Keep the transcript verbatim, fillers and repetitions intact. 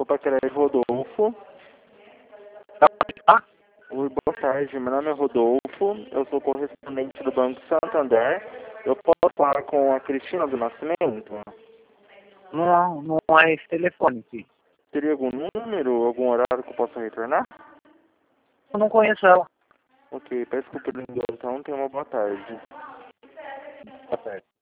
Desculpa, aquele é Rodolfo. Ah, Oi, boa tarde. Meu nome é Rodolfo. Eu sou correspondente do Banco Santander. Eu posso falar com a Cristina do Nascimento? não, não é esse telefone aqui. Teria algum número, algum horário que eu possa retornar? Eu não conheço ela. Ok, peço desculpa pelo engano, então. Tenha uma boa tarde. Tá certo.